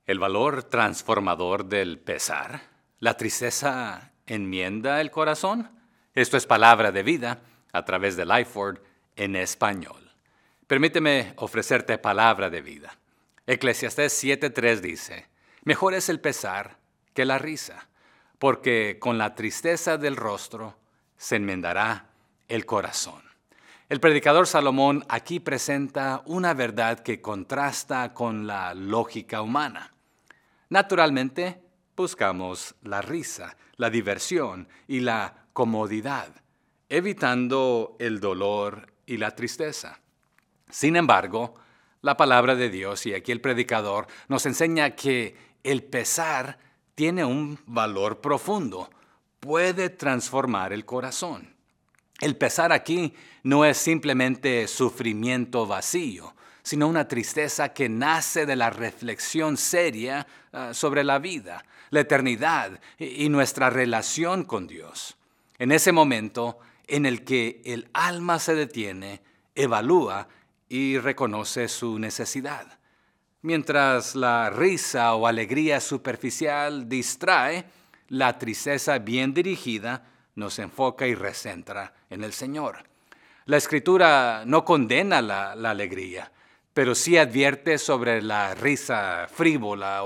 El valor transformador del pesar. ¿La tristeza enmienda el corazón? Esto es Palabra de Vida a través de Lifeword en español. Permíteme ofrecerte palabra de vida. Eclesiastés 7:3 dice: Mejor es el pesar que la risa, porque con la tristeza del rostro se enmendará el corazón. El predicador Salomón aquí presenta una verdad que contrasta con la lógica humana. Naturalmente, buscamos la risa, la diversión y la comodidad, evitando el dolor y la tristeza. Sin embargo, la palabra de Dios, y aquí el predicador, nos enseña que el pesar tiene un valor profundo, puede transformar el corazón. El pesar aquí no es simplemente sufrimiento vacío, sino una tristeza que nace de la reflexión seria sobre la vida, la eternidad y nuestra relación con Dios. En ese momento en el que el alma se detiene, evalúa y reconoce su necesidad. Mientras la risa o alegría superficial distrae, la tristeza bien dirigida nos enfoca y recentra en el Señor. La Escritura no condena la alegría, pero sí advierte sobre la risa frívola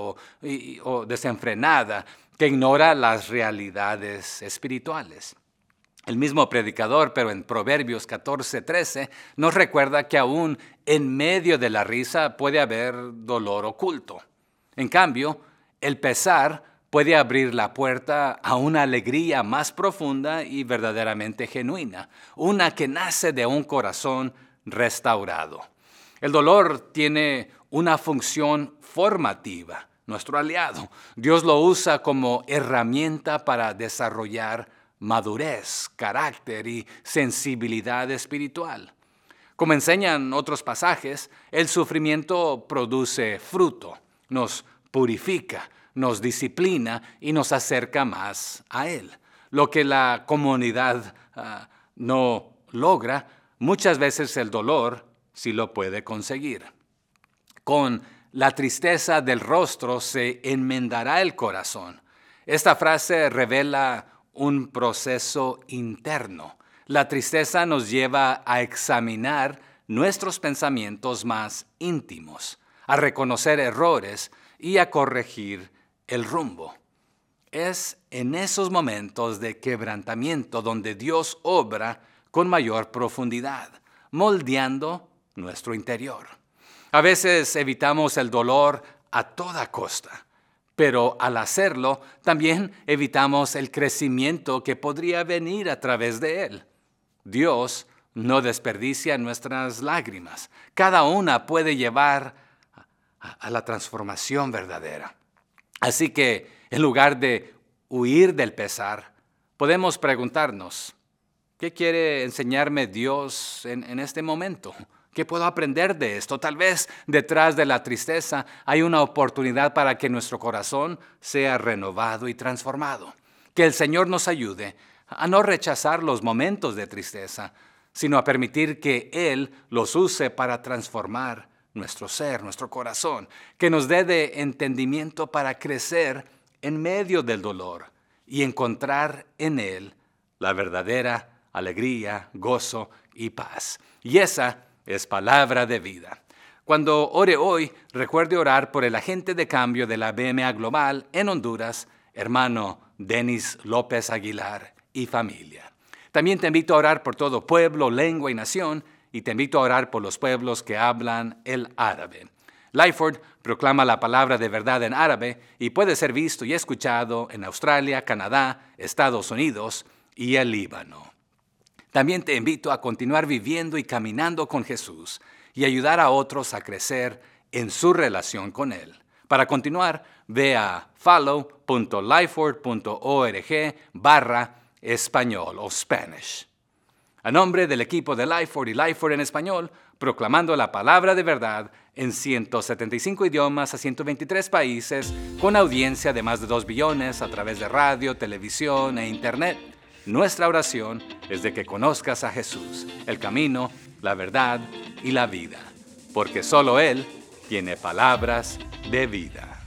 o desenfrenada que ignora las realidades espirituales. El mismo predicador, pero en Proverbios 14:13, nos recuerda que aún en medio de la risa puede haber dolor oculto. En cambio, el pesar puede abrir la puerta a una alegría más profunda y verdaderamente genuina, una que nace de un corazón restaurado. El dolor tiene una función formativa, nuestro aliado. Dios lo usa como herramienta para desarrollar madurez, carácter y sensibilidad espiritual. Como enseñan otros pasajes, el sufrimiento produce fruto, nos purifica, nos disciplina y nos acerca más a Él. Lo que la comunidad no logra, muchas veces el dolor sí lo puede conseguir. Con la tristeza del rostro se enmendará el corazón. Esta frase revela un proceso interno. La tristeza nos lleva a examinar nuestros pensamientos más íntimos, a reconocer errores y a corregir el rumbo. Es en esos momentos de quebrantamiento donde Dios obra con mayor profundidad, moldeando nuestro interior. A veces evitamos el dolor a toda costa, pero al hacerlo también evitamos el crecimiento que podría venir a través de él. Dios no desperdicia nuestras lágrimas. Cada una puede llevar a la transformación verdadera. Así que, en lugar de huir del pesar, podemos preguntarnos: ¿qué quiere enseñarme Dios en este momento? ¿Qué puedo aprender de esto? Tal vez detrás de la tristeza hay una oportunidad para que nuestro corazón sea renovado y transformado. Que el Señor nos ayude a no rechazar los momentos de tristeza, sino a permitir que Él los use para transformar nuestro ser, nuestro corazón. Que nos dé de entendimiento para crecer en medio del dolor y encontrar en Él la verdadera alegría, gozo y paz. Y esa es palabra de vida. Cuando ore hoy, recuerde orar por el agente de cambio de la BMA Global en Honduras, hermano Denis López Aguilar y familia. También te invito a orar por todo pueblo, lengua y nación, y te invito a orar por los pueblos que hablan el árabe. Lifeword proclama la palabra de verdad en árabe y puede ser visto y escuchado en Australia, Canadá, Estados Unidos y el Líbano. También te invito a continuar viviendo y caminando con Jesús y ayudar a otros a crecer en su relación con Él. Para continuar, ve a follow.lifeword.org/español o Spanish. A nombre del equipo de Lifeword y Lifeword en español, proclamando la palabra de verdad en 175 idiomas a 123 países, con audiencia de más de 2 billones a través de radio, televisión e internet. Nuestra oración es de que conozcas a Jesús, el camino, la verdad y la vida, porque solo Él tiene palabras de vida.